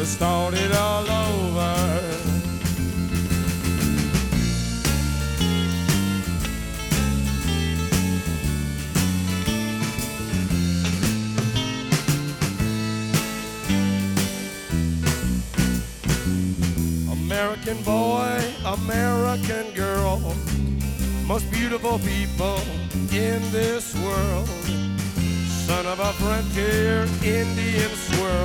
to start it all over. American boy, American girl, most beautiful people in this world. Son of a frontier Indian swirl.